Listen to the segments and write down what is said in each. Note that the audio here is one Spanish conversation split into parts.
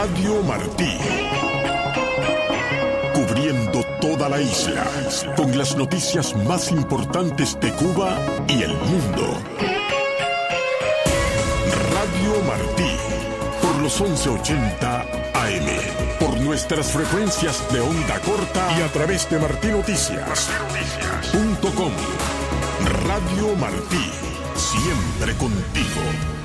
Radio Martí. Cubriendo toda la isla, con las noticias más importantes de Cuba y el mundo. Radio Martí, por los 1180 AM, por nuestras frecuencias de onda corta y a través de martinoticias.com. Radio Martí, siempre contigo.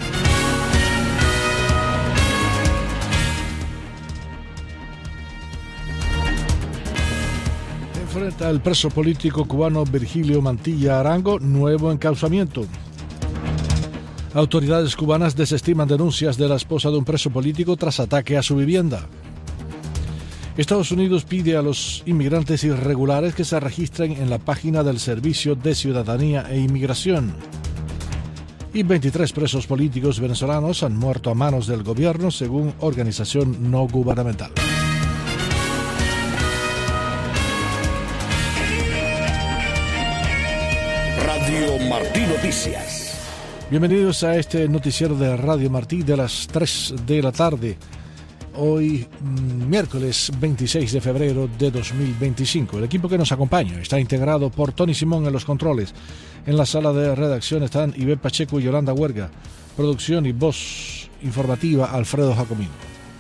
Enfrenta al preso político cubano Virgilio Mantilla Arango nuevo encausamiento. Autoridades cubanas desestiman denuncias de la esposa de un preso político tras ataque a su vivienda. Estados Unidos pide a los inmigrantes irregulares que se registren en la página del Servicio de Ciudadanía e Inmigración. Y 23 presos políticos venezolanos han muerto a manos del gobierno, según organización no gubernamental. Radio Martí Noticias. Bienvenidos a este noticiero de Radio Martí de las 3 de la tarde. Hoy, miércoles 26 de febrero de 2025. El equipo que nos acompaña está integrado por Tony Simón en los controles. En la sala de redacción están Iván Pacheco y Yolanda Huerga. Producción y voz informativa, Alfredo Jacomino.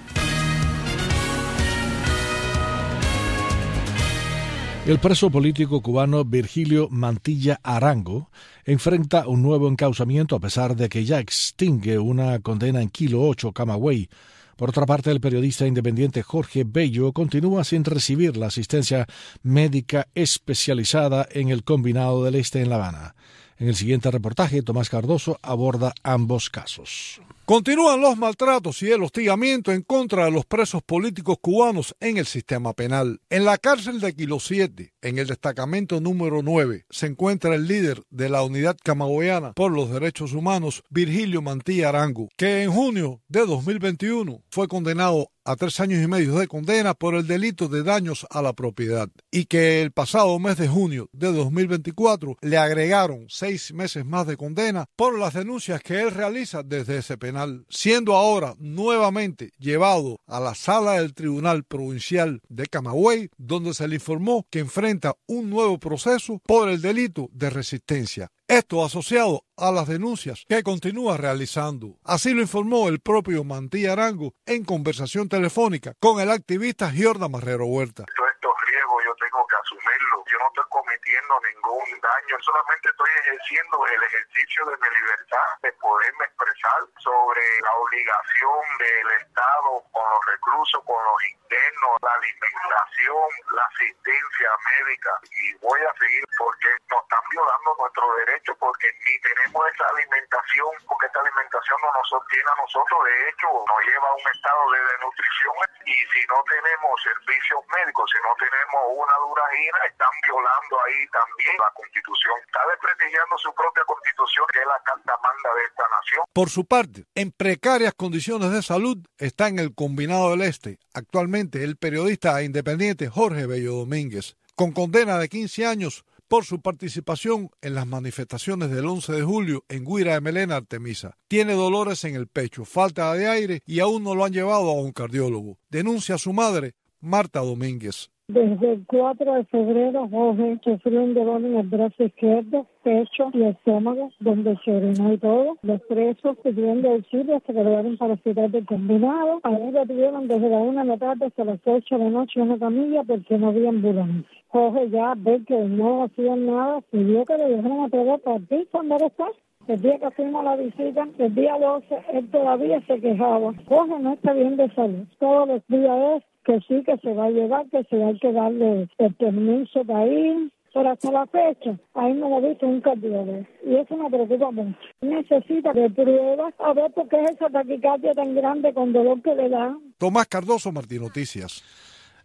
El preso político cubano Virgilio Mantilla Arango enfrenta un nuevo encausamiento a pesar de que ya extingue una condena en Kilo 8, Camagüey. Por otra parte, el periodista independiente Jorge Bello continúa sin recibir la asistencia médica especializada en el Combinado del Este en La Habana. En el siguiente reportaje, Tomás Cardoso aborda ambos casos. Continúan los maltratos y el hostigamiento en contra de los presos políticos cubanos en el sistema penal. En la cárcel de Kilo 7, en el destacamento número 9, se encuentra el líder de la Unidad Camagüeyana por los Derechos Humanos, Virgilio Mantilla Arango, que en junio de 2021 fue condenado a 3 años y medio de condena por el delito de daños a la propiedad y que el pasado mes de junio de 2024 le agregaron 6 meses más de condena por las denuncias que él realiza desde ese penal, siendo ahora nuevamente llevado a la sala del Tribunal Provincial de Camagüey, donde se le informó que enfrenta un nuevo proceso por el delito de resistencia. Esto asociado a las denuncias que continúa realizando. Así lo informó el propio Mantilla Arango en conversación telefónica con el activista Giorda Marrero Huerta. Estos riesgos yo tengo que asumirlos. Yo no estoy cometiendo ningún daño, solamente estoy ejerciendo el ejercicio de mi libertad de poderme expresar sobre la obligación del Estado con los reclusos, con los internos, la alimentación, la asistencia médica, y voy a seguir porque nos están violando nuestros derechos, porque ni tenemos esa alimentación, porque esta alimentación no nos sostiene a nosotros, de hecho nos lleva a un estado de desnutrición, y si no tenemos servicios médicos, si no tenemos una duragina, están violando ahí también la Constitución, está desprestigiando su propia Constitución, que es la carta magna de esta nación. Por su parte, en precarias condiciones de salud está en el Combinado del Este actualmente el periodista independiente Jorge Bello Domínguez, con condena de 15 años por su participación en las manifestaciones del 11 de julio en Guira de Melena, Artemisa. Tiene dolores en el pecho, falta de aire y aún no lo han llevado a un cardiólogo. Denuncia a su madre, Marta Domínguez. Desde el 4 de febrero, Jorge sufrió un dolor en el brazo izquierdo, pecho y estómago, donde se orinó y todo. Los presos pidiendo auxilio hasta que lo llevaron para el hospital del Combinado. Ahí lo tuvieron desde la 1 de la tarde hasta las 8 de la noche en una camilla porque no había ambulancia. Jorge ya ve que no hacían nada, pidió que le dejaran a poder partir cuando él está. El día que fuimos a la visita, el día 12, él todavía se quejaba. Jorge no está bien de salud. Todos los días es que sí, que se va a llevar, que se hay que darle el permiso para ir. Pero hasta la fecha, ahí no lo ha visto un cardiólogo. Y eso me preocupa mucho. Necesita de pruebas a ver por qué es esa taquicardia tan grande con dolor que le da. Tomás Cardoso, Martín Noticias.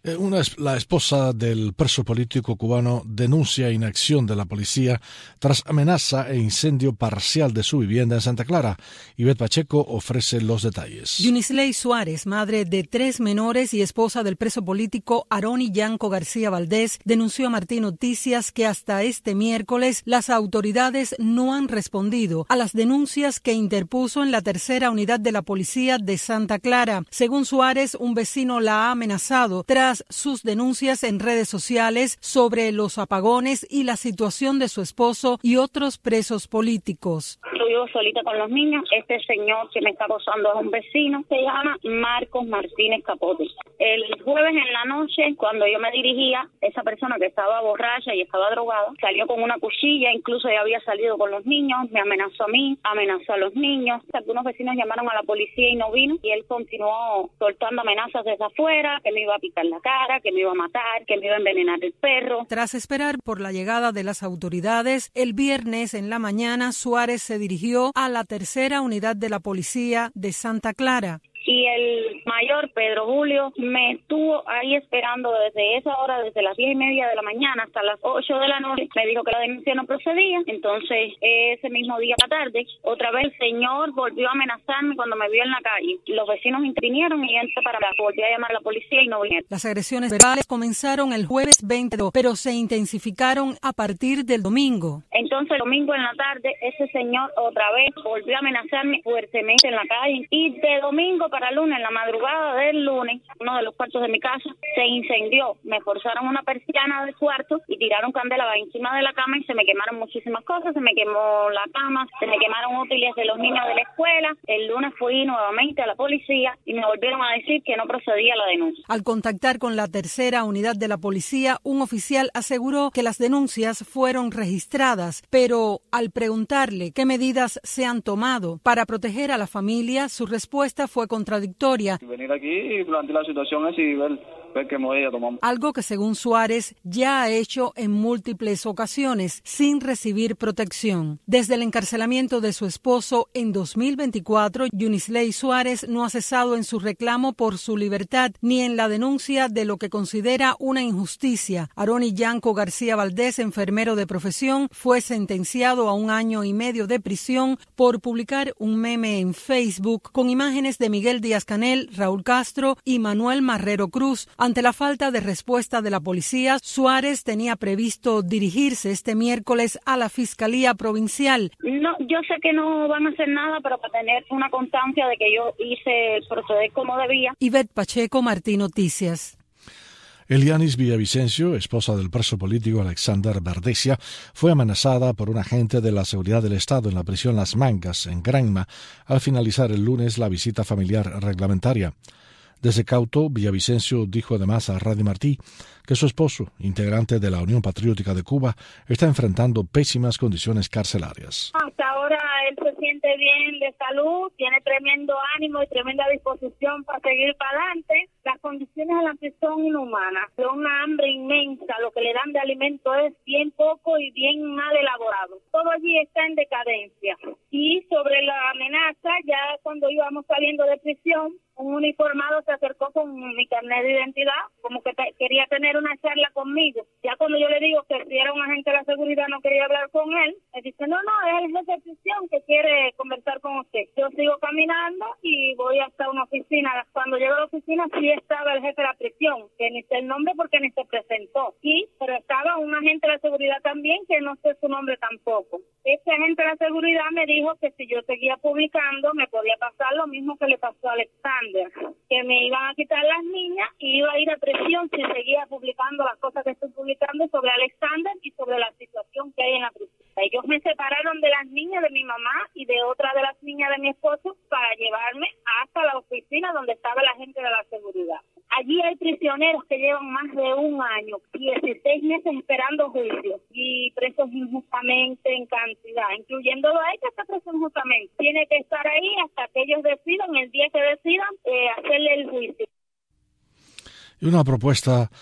La esposa del preso político cubano denuncia inacción de la policía tras amenaza e incendio parcial de su vivienda en Santa Clara. Ivette Pacheco ofrece los detalles. Yunisley Suárez, madre de 3 menores y esposa del preso político Aroni Yanco García Valdés, denunció a Martí Noticias que hasta este miércoles las autoridades no han respondido a las denuncias que interpuso en la tercera unidad de la policía de Santa Clara. Según Suárez, un vecino la ha amenazado tras sus denuncias en redes sociales sobre los apagones y la situación de su esposo y otros presos políticos. Yo vivo solita con los niños. Este señor que me está acosando es un vecino. Se llama Marcos Martínez Capote. El jueves en la noche, cuando yo me dirigía, esa persona que estaba borracha y estaba drogada, salió con una cuchilla, incluso ya había salido con los niños, me amenazó a mí, amenazó a los niños. Algunos vecinos llamaron a la policía y no vino, y él continuó soltando amenazas desde afuera, que me iba a picar la cara, que me iba a matar, que me iba a envenenar el perro. Tras esperar por la llegada de las autoridades, el viernes en la mañana Suárez se dirigió a la tercera unidad de la policía de Santa Clara. Y el mayor, Pedro Julio, me estuvo ahí esperando desde esa hora, desde las 10:30 de la mañana hasta las 8 de la noche. Me dijo que la denuncia no procedía. Entonces, ese mismo día a la tarde, otra vez el señor volvió a amenazarme cuando me vio en la calle. Los vecinos intervinieron y entré para acá. Volví a llamar a la policía y no vinieron. Las agresiones verbales comenzaron el jueves 22, pero se intensificaron a partir del domingo. Entonces, el domingo en la tarde, ese señor otra vez volvió a amenazarme fuertemente en la calle. Y de domingo para lunes, en la madrugada del lunes, uno de los cuartos de mi casa se incendió. Me forzaron una persiana del cuarto y tiraron candela encima de la cama y se me quemaron muchísimas cosas. Se me quemó la cama, se me quemaron útiles de los niños de la escuela. El lunes fui nuevamente a la policía y me volvieron a decir que no procedía la denuncia. Al contactar con la tercera unidad de la policía, un oficial aseguró que las denuncias fueron registradas, pero al preguntarle qué medidas se han tomado para proteger a la familia, su respuesta fue contradictoria. Venir aquí y plantear la situación así y ver qué medida tomamos. Algo que según Suárez ya ha hecho en múltiples ocasiones sin recibir protección. Desde el encarcelamiento de su esposo en 2024, Yunisley Suárez no ha cesado en su reclamo por su libertad ni en la denuncia de lo que considera una injusticia. Aroni Yanco García Valdés, enfermero de profesión, fue sentenciado a 1 año y medio de prisión por publicar un meme en Facebook con imágenes de Miguel Díaz-Canel, Raúl Castro y Manuel Marrero Cruz. Ante la falta de respuesta de la policía, Suárez tenía previsto dirigirse este miércoles a la Fiscalía Provincial. No, yo sé que no van a hacer nada, pero para tener una constancia de que yo hice el proceder como debía. Ivette Pacheco, Martí Noticias. Elianis Villavicencio, esposa del preso político Alexander Verdesia, fue amenazada por un agente de la seguridad del Estado en la prisión Las Mangas, en Granma, al finalizar el lunes la visita familiar reglamentaria. Desde Cauto, Villavicencio dijo además a Radio Martí que su esposo, integrante de la Unión Patriótica de Cuba, está enfrentando pésimas condiciones carcelarias. Hasta ahora él se siente bien de salud, tiene tremendo ánimo y tremenda disposición para seguir para adelante. Las condiciones de la prisión son inhumanas, de una hambre inmensa, lo que le dan de alimento es bien poco y bien mal elaborado. Todo allí está en decadencia. Y sobre la amenaza, ya cuando íbamos saliendo de prisión, un uniformado se acercó con mi carnet de identidad, como que quería tener una charla conmigo. Ya cuando yo le digo que si era un agente de la seguridad no quería hablar con él, me dice, no, es el jefe de prisión que quiere conversar con usted. Yo sigo caminando y voy hasta una oficina. Cuando llego a la oficina sí estaba el jefe de la prisión, que ni sé el nombre porque ni se presentó. Pero estaba un agente de la seguridad también, que no sé su nombre tampoco. Ese agente de la seguridad me dijo que si yo seguía publicando me podía pasar lo mismo que le pasó a Alexander, que me iban a quitar las niñas y iba a ir a prisión si seguía publicando las cosas que estoy publicando sobre Alexander y sobre la situación que hay en la prisión. Ellos me separaron de las niñas de mi mamá y de otra de las niñas de mi esposo para llevarme hasta la oficina donde estaba el agente de la seguridad. Allí hay prisioneros que llevan más de 1 año, 16 meses esperando juicio y presos injustamente en cantidad, incluyéndolo a él que está preso injustamente. Tiene que estar ahí hasta que ellos decidan, el día que decidan, hacerle el juicio. Y una propuesta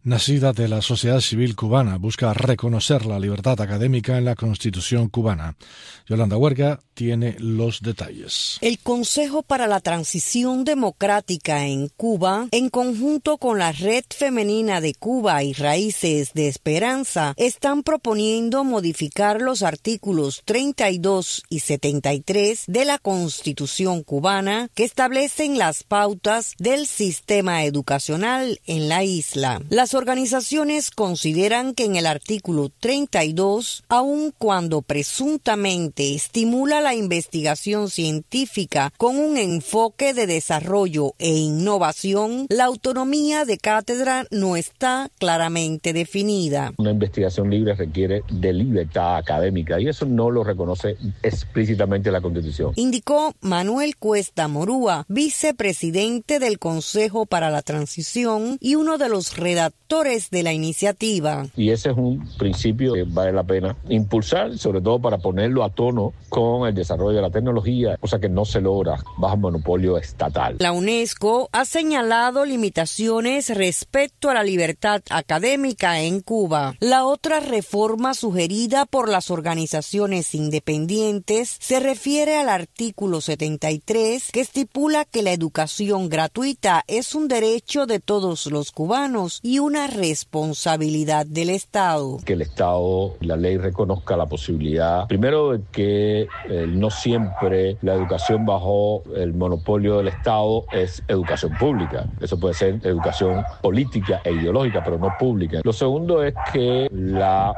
nacida de la sociedad civil cubana, busca reconocer la libertad académica en la Constitución cubana. Yolanda Huerga tiene los detalles. El Consejo para la Transición Democrática en Cuba, en conjunto con la Red Femenina de Cuba y Raíces de Esperanza, están proponiendo modificar los artículos 32 y 73 de la Constitución cubana que establecen las pautas del sistema educacional en la isla. Las organizaciones consideran que en el artículo 32, aun cuando presuntamente estimula la investigación científica con un enfoque de desarrollo e innovación, la autonomía de cátedra no está claramente definida. Una investigación libre requiere de libertad académica y eso no lo reconoce explícitamente la Constitución. Indicó Manuel Cuesta Morúa, vicepresidente del Consejo para la Transición y uno de los redactores de la iniciativa. Y ese es un principio que vale la pena impulsar, sobre todo para ponerlo a tono con el desarrollo de la tecnología, cosa que no se logra bajo monopolio estatal. La UNESCO ha señalado limitaciones respecto a la libertad académica en Cuba. La otra reforma sugerida por las organizaciones independientes se refiere al artículo 73, que estipula que la educación gratuita es un derecho de todos los cubanos y una responsabilidad del Estado. Que el Estado, la ley reconozca la posibilidad, primero, de que no siempre la educación bajo el monopolio del Estado es educación pública. Eso puede ser educación política e ideológica, pero no pública. Lo segundo es que la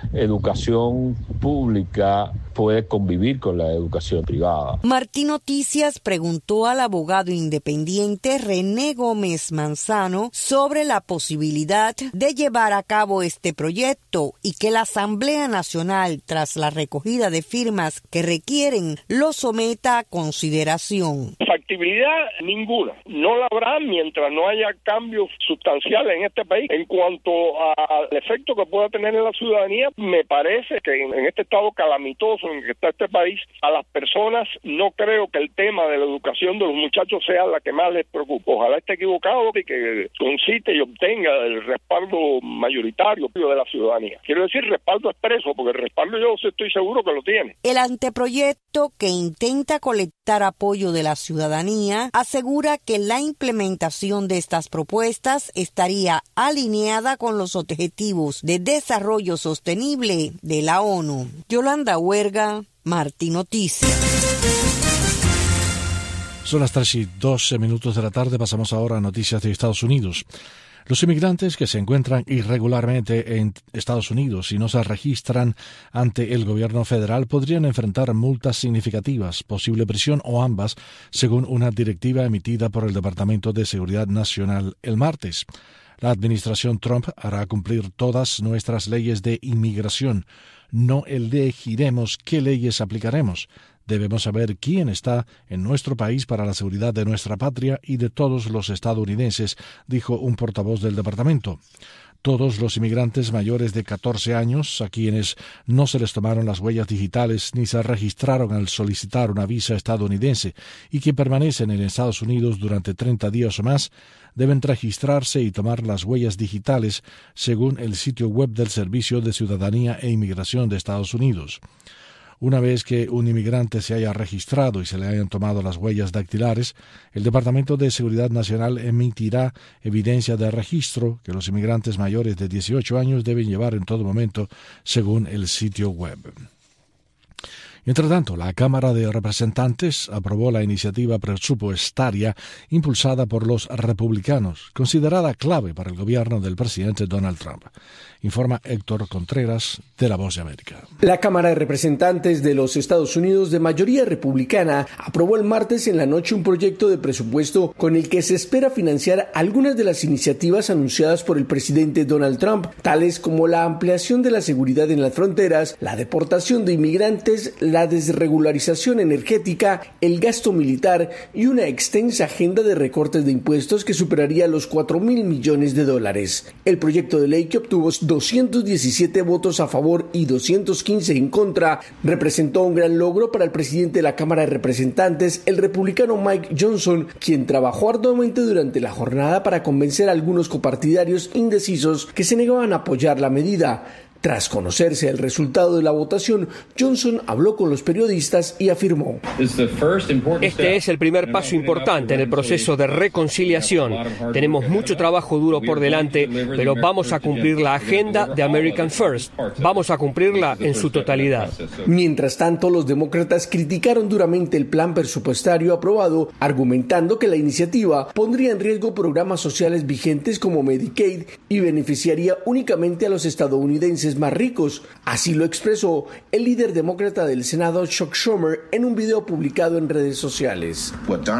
educación pública puede convivir con la educación privada. Martín Noticias preguntó al abogado independiente René Gómez Manzano sobre la posibilidad de llevar a cabo este proyecto y que la Asamblea Nacional, tras la recogida de firmas que requieren, lo someta a consideración. Factibilidad ninguna. No la habrá mientras no haya cambios sustanciales en este país. En cuanto al efecto que pueda tener en la ciudadanía, me parece que en este estado calamitoso en que está este país, a las personas no creo que el tema de la educación de los muchachos sea la que más les preocupa. Ojalá esté equivocado y que concite y obtenga el respaldo mayoritario de la ciudadanía. Quiero decir respaldo expreso, porque el respaldo yo estoy seguro que lo tiene. El anteproyecto, que intenta colectar apoyo de la ciudadanía, asegura que la implementación de estas propuestas estaría alineada con los objetivos de desarrollo sostenible de la ONU. Yolanda Huerga, Martín Noticias. Son las 3:12 de la tarde. Pasamos ahora a noticias de Estados Unidos. Los inmigrantes que se encuentran irregularmente en Estados Unidos y no se registran ante el gobierno federal podrían enfrentar multas significativas, posible prisión o ambas, según una directiva emitida por el Departamento de Seguridad Nacional el martes. La administración Trump hará cumplir todas nuestras leyes de inmigración. No elegiremos qué leyes aplicaremos. Debemos saber quién está en nuestro país para la seguridad de nuestra patria y de todos los estadounidenses, dijo un portavoz del departamento. Todos los inmigrantes mayores de 14 años, a quienes no se les tomaron las huellas digitales ni se registraron al solicitar una visa estadounidense y que permanecen en Estados Unidos durante 30 días o más, deben registrarse y tomar las huellas digitales, según el sitio web del Servicio de Ciudadanía e Inmigración de Estados Unidos. Una vez que un inmigrante se haya registrado y se le hayan tomado las huellas dactilares, el Departamento de Seguridad Nacional emitirá evidencia de registro que los inmigrantes mayores de 18 años deben llevar en todo momento, según el sitio web. Entre tanto, la Cámara de Representantes aprobó la iniciativa presupuestaria impulsada por los republicanos, considerada clave para el gobierno del presidente Donald Trump. Informa Héctor Contreras, de La Voz de América. La Cámara de Representantes de los Estados Unidos, de mayoría republicana, aprobó el martes en la noche un proyecto de presupuesto con el que se espera financiar algunas de las iniciativas anunciadas por el presidente Donald Trump, tales como la ampliación de la seguridad en las fronteras, la deportación de inmigrantes, la desregularización energética, el gasto militar y una extensa agenda de recortes de impuestos que superaría los $4.000 millones. El proyecto de ley, que obtuvo 217 votos a favor y 215 en contra, representó un gran logro para el presidente de la Cámara de Representantes, el republicano Mike Johnson, quien trabajó arduamente durante la jornada para convencer a algunos copartidarios indecisos que se negaban a apoyar la medida. Tras conocerse el resultado de la votación, Johnson habló con los periodistas y afirmó: Este es el primer paso importante en el proceso de reconciliación. Tenemos mucho trabajo duro por delante, pero vamos a cumplir la agenda de American First. Vamos a cumplirla en su totalidad. Mientras tanto, los demócratas criticaron duramente el plan presupuestario aprobado, argumentando que la iniciativa pondría en riesgo programas sociales vigentes como Medicaid y beneficiaría únicamente a los estadounidenses más ricos. Así lo expresó el líder demócrata del Senado, Chuck Schumer, en un video publicado en redes sociales.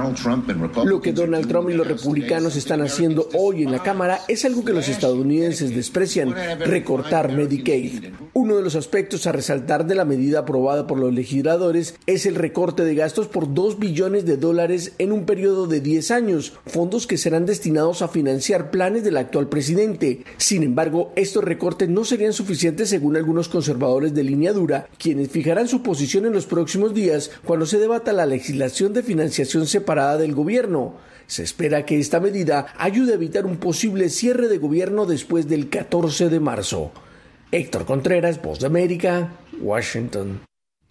Lo que Donald Trump y los republicanos están haciendo hoy en la Cámara es algo que los estadounidenses desprecian: recortar Medicaid. Uno de los aspectos a resaltar de la medida aprobada por los legisladores es el recorte de gastos por $2 billones en un periodo de 10 años, fondos que serán destinados a financiar planes del actual presidente. Sin embargo, estos recortes no serían suficientes según algunos conservadores de línea dura, quienes fijarán su posición en los próximos días cuando se debata la legislación de financiación separada del gobierno. Se espera que esta medida ayude a evitar un posible cierre de gobierno después del 14 de marzo. Héctor Contreras, Voz de América, Washington.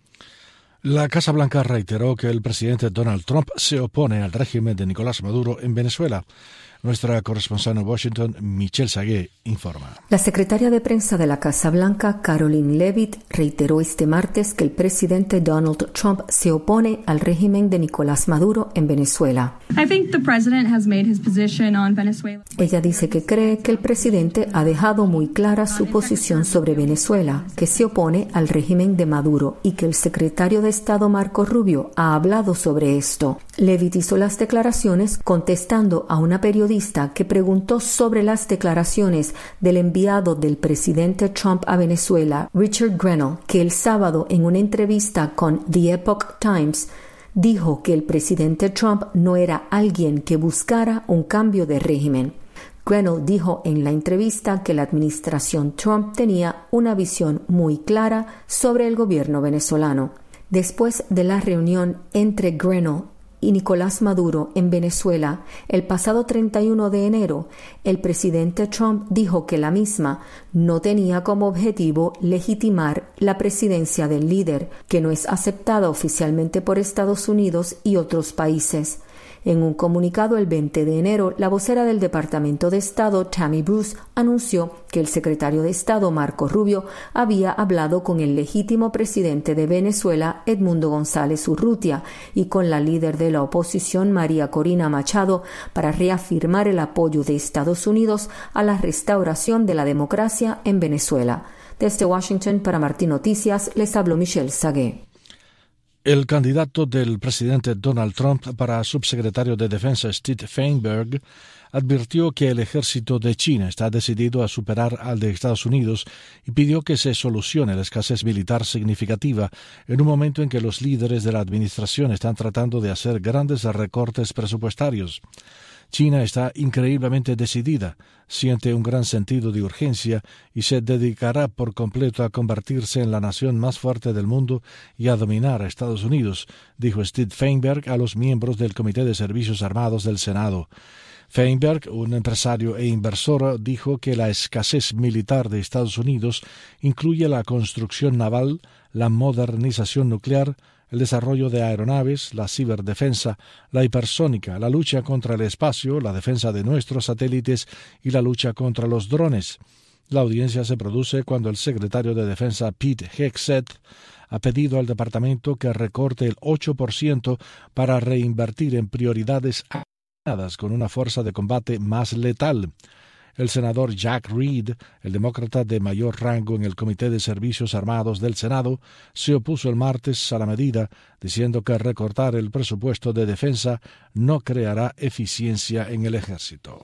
La Casa Blanca reiteró que el presidente Donald Trump se opone al régimen de Nicolás Maduro en Venezuela. Nuestra corresponsal en Washington, Michelle Sagué, informa. La secretaria de prensa de la Casa Blanca, Karoline Leavitt, reiteró este martes que el presidente Donald Trump se opone al régimen de Nicolás Maduro en Venezuela. Ella dice que cree que el presidente ha dejado muy clara su posición sobre Venezuela, que se opone al régimen de Maduro, y que el secretario de Estado Marco Rubio ha hablado sobre esto. Leavitt hizo las declaraciones contestando a una periodista que preguntó sobre las declaraciones del enviado del presidente Trump a Venezuela, Richard Grenell, que el sábado en una entrevista con The Epoch Times dijo que el presidente Trump no era alguien que buscara un cambio de régimen. Grenell dijo en la entrevista que la administración Trump tenía una visión muy clara sobre el gobierno venezolano. Después de la reunión entre Grenell y Nicolás Maduro en Venezuela el pasado 31 de enero, el presidente Trump dijo que la misma no tenía como objetivo legitimar la presidencia del líder, que no es aceptada oficialmente por Estados Unidos y otros países. En un comunicado el 20 de enero, la vocera del Departamento de Estado, Tammy Bruce, anunció que el secretario de Estado, Marco Rubio, había hablado con el legítimo presidente de Venezuela, Edmundo González Urrutia, y con la líder de la oposición, María Corina Machado, para reafirmar el apoyo de Estados Unidos a la restauración de la democracia en Venezuela. Desde Washington, para Martín Noticias, les habló Michelle Sagué. El candidato del presidente Donald Trump para subsecretario de Defensa, Steve Feinberg, advirtió que el ejército de China está decidido a superar al de Estados Unidos y pidió que se solucione la escasez militar significativa en un momento en que los líderes de la administración están tratando de hacer grandes recortes presupuestarios. China está increíblemente decidida, siente un gran sentido de urgencia y se dedicará por completo a convertirse en la nación más fuerte del mundo y a dominar a Estados Unidos, dijo Steve Feinberg a los miembros del Comité de Servicios Armados del Senado. Feinberg, un empresario e inversor, dijo que la escasez militar de Estados Unidos incluye la construcción naval, la modernización nuclear, el desarrollo de aeronaves, la ciberdefensa, la hipersónica, la lucha contra el espacio, la defensa de nuestros satélites y la lucha contra los drones. La audiencia se produce cuando el secretario de Defensa Pete Hegseth ha pedido al departamento que recorte el 8% para reinvertir en prioridades alineadas con una fuerza de combate más letal. El senador Jack Reed, el demócrata de mayor rango en el Comité de Servicios Armados del Senado, se opuso el martes a la medida, diciendo que recortar el presupuesto de defensa no creará eficiencia en el ejército.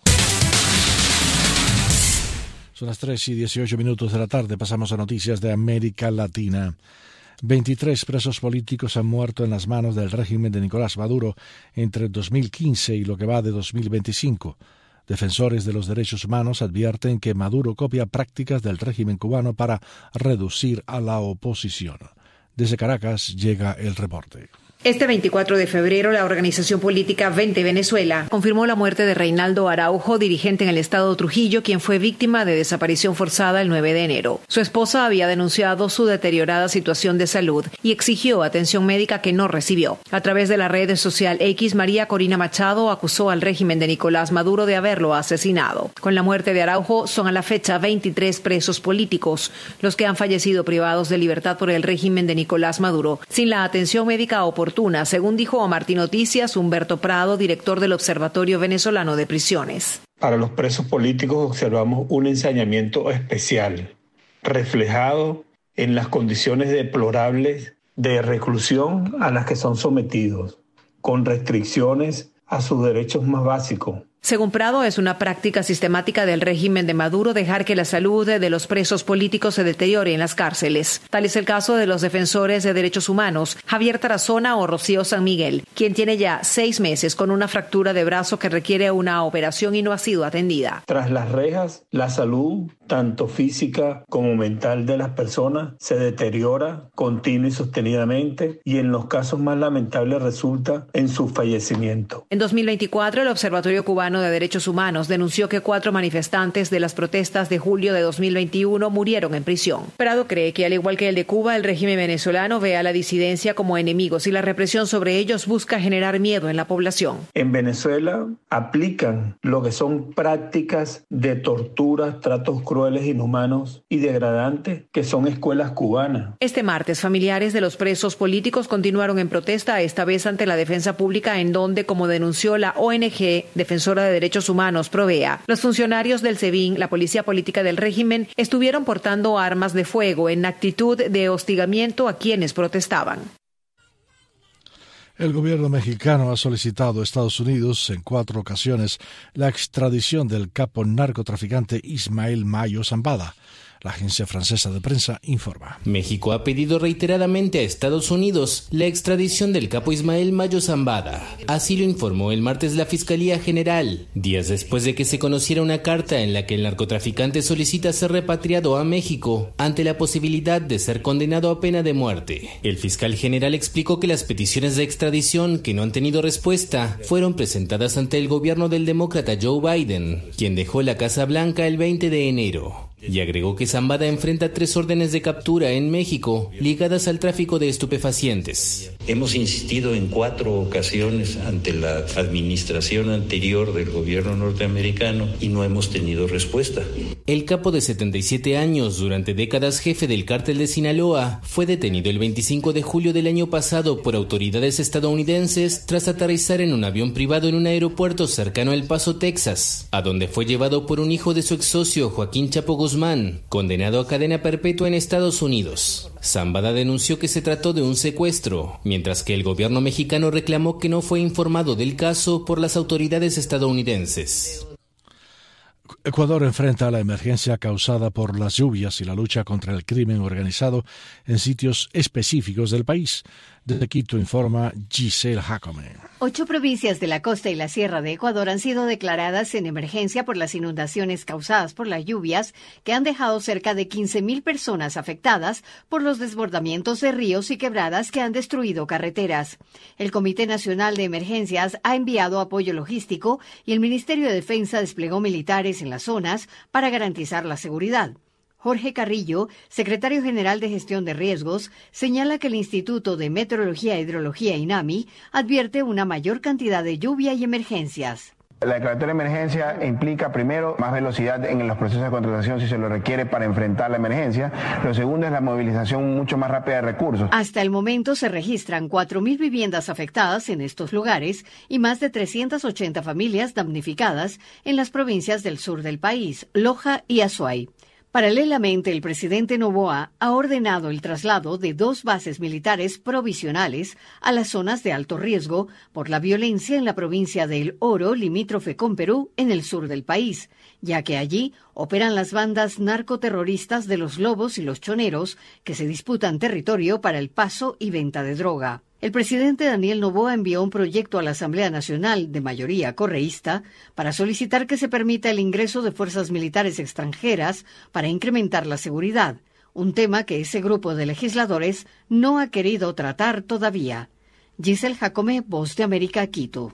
Son las 3:18 de la tarde, pasamos a noticias de América Latina. 23 presos políticos han muerto en las manos del régimen de Nicolás Maduro entre 2015 y lo que va de 2025. Defensores de los derechos humanos advierten que Maduro copia prácticas del régimen cubano para reducir a la oposición. Desde Caracas llega el reporte. Este 24 de febrero, la organización política 20 Venezuela confirmó la muerte de Reinaldo Araujo, dirigente en el estado Trujillo, quien fue víctima de desaparición forzada el 9 de enero. Su esposa había denunciado su deteriorada situación de salud y exigió atención médica que no recibió. A través de la red social X, María Corina Machado acusó al régimen de Nicolás Maduro de haberlo asesinado. Con la muerte de Araujo, son a la fecha 23 presos políticos los que han fallecido privados de libertad por el régimen de Nicolás Maduro, sin la atención médica oportuna, según dijo a Martín Noticias Humberto Prado, director del Observatorio Venezolano de Prisiones. Para los presos políticos observamos un ensañamiento especial, reflejado en las condiciones deplorables de reclusión a las que son sometidos, con restricciones a sus derechos más básicos. Según Prado, es una práctica sistemática del régimen de Maduro dejar que la salud de los presos políticos se deteriore en las cárceles. Tal es el caso de los defensores de derechos humanos, Javier Tarazona o Rocío San Miguel, quien tiene ya 6 meses con una fractura de brazo que requiere una operación y no ha sido atendida. Tras las rejas, la salud, tanto física como mental de las personas, se deteriora continua y sostenidamente, y en los casos más lamentables resulta en su fallecimiento. En 2024, el Observatorio Cubano de Derechos Humanos denunció que 4 manifestantes de las protestas de julio de 2021 murieron en prisión. Prado cree que, al igual que el de Cuba, el régimen venezolano ve a la disidencia como enemigos y la represión sobre ellos busca generar miedo en la población. En Venezuela aplican lo que son prácticas de torturas, tratos crueles, inhumanos y degradantes, que son escuelas cubanas. Este martes, familiares de los presos políticos continuaron en protesta, esta vez ante la defensa pública, en donde, como denunció la ONG Defensora de Derechos Humanos, Provea, los funcionarios del SEBIN, la policía política del régimen, estuvieron portando armas de fuego en actitud de hostigamiento a quienes protestaban. El gobierno mexicano ha solicitado a Estados Unidos en 4 ocasiones la extradición del capo narcotraficante Ismael Mayo Zambada. La agencia francesa de prensa informa. México ha pedido reiteradamente a Estados Unidos la extradición del capo Ismael Mayo Zambada. Así lo informó el martes la Fiscalía General, días después de que se conociera una carta en la que el narcotraficante solicita ser repatriado a México ante la posibilidad de ser condenado a pena de muerte. El fiscal general explicó que las peticiones de extradición, que no han tenido respuesta, fueron presentadas ante el gobierno del demócrata Joe Biden, quien dejó la Casa Blanca el 20 de enero. Y agregó que Zambada enfrenta 3 órdenes de captura en México ligadas al tráfico de estupefacientes. Hemos insistido en 4 ocasiones ante la administración anterior del gobierno norteamericano y no hemos tenido respuesta. El capo de 77 años, durante décadas jefe del cártel de Sinaloa, fue detenido el 25 de julio del año pasado por autoridades estadounidenses tras aterrizar en un avión privado en un aeropuerto cercano a El Paso, Texas, a donde fue llevado por un hijo de su ex socio, Joaquín Chapo Guzmán, condenado a cadena perpetua en Estados Unidos. Zambada denunció que se trató de un secuestro, mientras que el gobierno mexicano reclamó que no fue informado del caso por las autoridades estadounidenses. Ecuador enfrenta la emergencia causada por las lluvias y la lucha contra el crimen organizado en sitios específicos del país. Desde Quito informa Giselle Jacome. 8 provincias de la costa y la sierra de Ecuador han sido declaradas en emergencia por las inundaciones causadas por las lluvias, que han dejado cerca de 15.000 personas afectadas por los desbordamientos de ríos y quebradas que han destruido carreteras. El Comité Nacional de Emergencias ha enviado apoyo logístico y el Ministerio de Defensa desplegó militares en las zonas para garantizar la seguridad. Jorge Carrillo, secretario general de Gestión de Riesgos, señala que el Instituto de Meteorología e Hidrología, INAMI, advierte una mayor cantidad de lluvia y emergencias. La declaratoria de emergencia implica, primero, más velocidad en los procesos de contratación si se lo requiere para enfrentar la emergencia. Lo segundo es la movilización mucho más rápida de recursos. Hasta el momento se registran 4.000 viviendas afectadas en estos lugares y más de 380 familias damnificadas en las provincias del sur del país, Loja y Azuay. Paralelamente, el presidente Noboa ha ordenado el traslado de 2 bases militares provisionales a las zonas de alto riesgo por la violencia en la provincia de El Oro, limítrofe con Perú, en el sur del país, ya que allí operan las bandas narcoterroristas de los Lobos y los Choneros, que se disputan territorio para el paso y venta de droga. El presidente Daniel Noboa envió un proyecto a la Asamblea Nacional de mayoría correísta para solicitar que se permita el ingreso de fuerzas militares extranjeras para incrementar la seguridad, un tema que ese grupo de legisladores no ha querido tratar todavía. Giselle Jacome, Voz de América, Quito.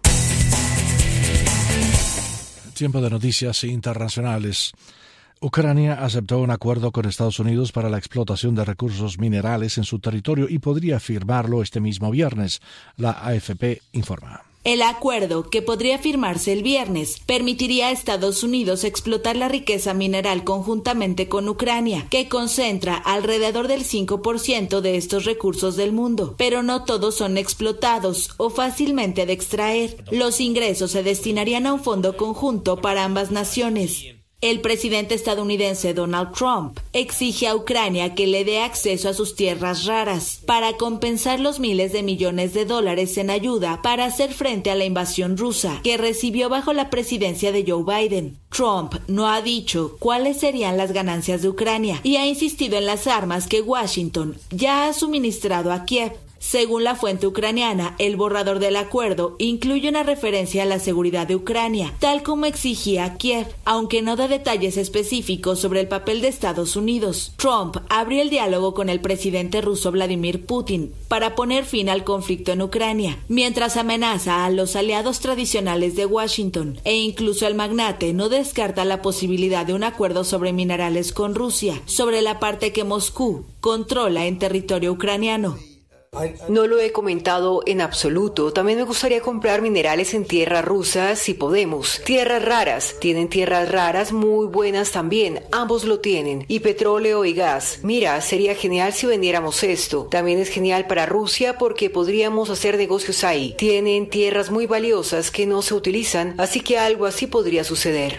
Tiempo de noticias internacionales. Ucrania aceptó un acuerdo con Estados Unidos para la explotación de recursos minerales en su territorio y podría firmarlo este mismo viernes, la AFP informa. El acuerdo, que podría firmarse el viernes, permitiría a Estados Unidos explotar la riqueza mineral conjuntamente con Ucrania, que concentra alrededor del 5% de estos recursos del mundo. Pero no todos son explotados o fácilmente de extraer. Los ingresos se destinarían a un fondo conjunto para ambas naciones. El presidente estadounidense Donald Trump exige a Ucrania que le dé acceso a sus tierras raras para compensar los miles de millones de dólares en ayuda para hacer frente a la invasión rusa que recibió bajo la presidencia de Joe Biden. Trump no ha dicho cuáles serían las ganancias de Ucrania y ha insistido en las armas que Washington ya ha suministrado a Kiev. Según la fuente ucraniana, el borrador del acuerdo incluye una referencia a la seguridad de Ucrania, tal como exigía Kiev, aunque no da detalles específicos sobre el papel de Estados Unidos. Trump abrió el diálogo con el presidente ruso Vladimir Putin para poner fin al conflicto en Ucrania, mientras amenaza a los aliados tradicionales de Washington, e incluso el magnate no descarta la posibilidad de un acuerdo sobre minerales con Rusia, sobre la parte que Moscú controla en territorio ucraniano. No lo he comentado en absoluto. También me gustaría comprar minerales en tierra rusa si podemos. Tierras raras. Tienen tierras raras muy buenas también. Ambos lo tienen. Y petróleo y gas. Mira, sería genial si vendiéramos esto. También es genial para Rusia porque podríamos hacer negocios ahí. Tienen tierras muy valiosas que no se utilizan, así que algo así podría suceder.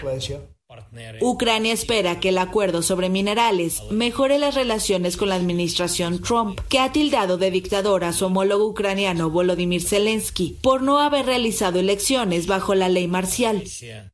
Ucrania espera que el acuerdo sobre minerales mejore las relaciones con la administración Trump, que ha tildado de dictador a su homólogo ucraniano Volodymyr Zelensky por no haber realizado elecciones bajo la ley marcial.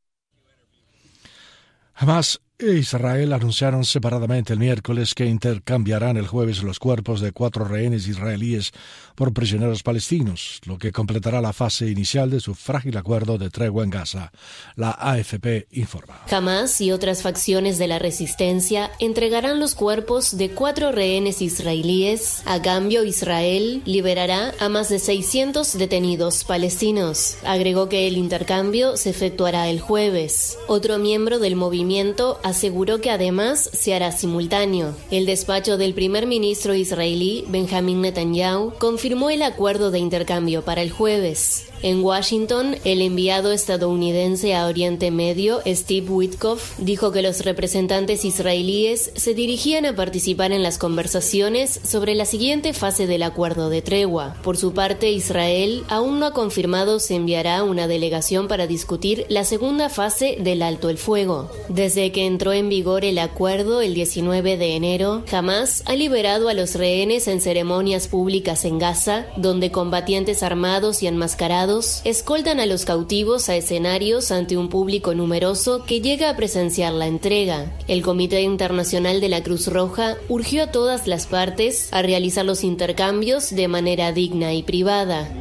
Hamas e Israel anunciaron separadamente el miércoles que intercambiarán el jueves los cuerpos de 4 rehenes israelíes por prisioneros palestinos, lo que completará la fase inicial de su frágil acuerdo de tregua en Gaza. La AFP informa. Hamas y otras facciones de la resistencia entregarán los cuerpos de 4 rehenes israelíes. A cambio, Israel liberará a más de 600 detenidos palestinos. Agregó que el intercambio se efectuará el jueves. Otro miembro del movimiento aseguró que además se hará simultáneo. El despacho del primer ministro israelí, Benjamin Netanyahu, confirmó el acuerdo de intercambio para el jueves. En Washington, el enviado estadounidense a Oriente Medio, Steve Witkoff, dijo que los representantes israelíes se dirigían a participar en las conversaciones sobre la siguiente fase del acuerdo de tregua. Por su parte, Israel aún no ha confirmado si enviará una delegación para discutir la segunda fase del alto el fuego. Desde que entró en vigor el acuerdo el 19 de enero, Hamas ha liberado a los rehenes en ceremonias públicas en Gaza, donde combatientes armados y enmascarados escoltan a los cautivos a escenarios ante un público numeroso que llega a presenciar la entrega. El Comité Internacional de la Cruz Roja urgió a todas las partes a realizar los intercambios de manera digna y privada.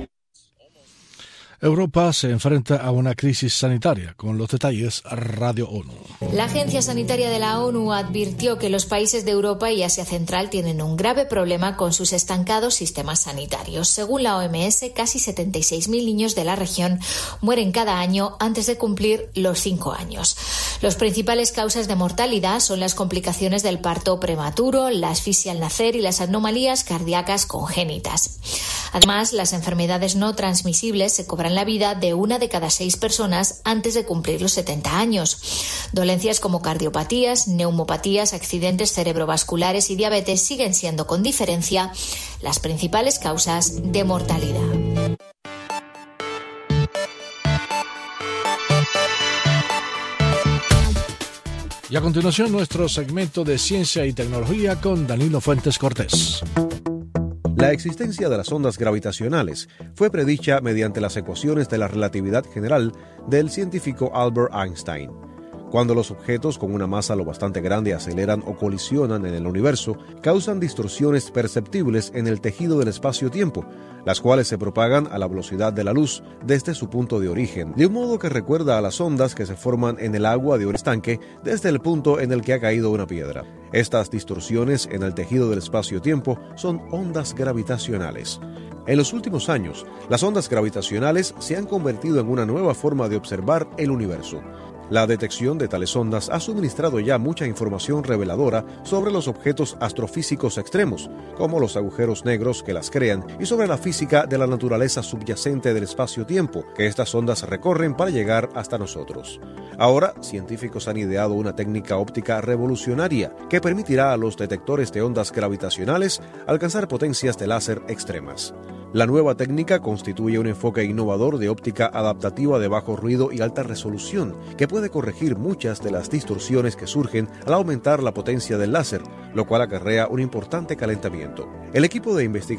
Europa se enfrenta a una crisis sanitaria. Con los detalles, Radio ONU. La Agencia Sanitaria de la ONU advirtió que los países de Europa y Asia Central tienen un grave problema con sus estancados sistemas sanitarios. Según la OMS, casi 76.000 niños de la región mueren cada año antes de cumplir los 5 años. Las principales causas de mortalidad son las complicaciones del parto prematuro, la asfixia al nacer y las anomalías cardíacas congénitas. Además, las enfermedades no transmisibles se cobran la vida de 1 de cada 6 personas antes de cumplir los 70 años. Dolencias como cardiopatías, neumopatías, accidentes cerebrovasculares y diabetes siguen siendo con diferencia las principales causas de mortalidad. Y a continuación nuestro segmento de ciencia y tecnología con Danilo Fuentes Cortés. La existencia de las ondas gravitacionales fue predicha mediante las ecuaciones de la relatividad general del científico Albert Einstein. Cuando los objetos con una masa lo bastante grande aceleran o colisionan en el universo, causan distorsiones perceptibles en el tejido del espacio-tiempo, las cuales se propagan a la velocidad de la luz desde su punto de origen, de un modo que recuerda a las ondas que se forman en el agua de un estanque desde el punto en el que ha caído una piedra. Estas distorsiones en el tejido del espacio-tiempo son ondas gravitacionales. En los últimos años, las ondas gravitacionales se han convertido en una nueva forma de observar el universo. La detección de tales ondas ha suministrado ya mucha información reveladora sobre los objetos astrofísicos extremos, como los agujeros negros que las crean, y sobre la física de la naturaleza subyacente del espacio-tiempo que estas ondas recorren para llegar hasta nosotros. Ahora, científicos han ideado una técnica óptica revolucionaria que permitirá a los detectores de ondas gravitacionales alcanzar potencias de láser extremas. La nueva técnica constituye un enfoque innovador de óptica adaptativa de bajo ruido y alta resolución, que puede corregir muchas de las distorsiones que surgen al aumentar la potencia del láser, lo cual acarrea un importante calentamiento. El equipo de investigación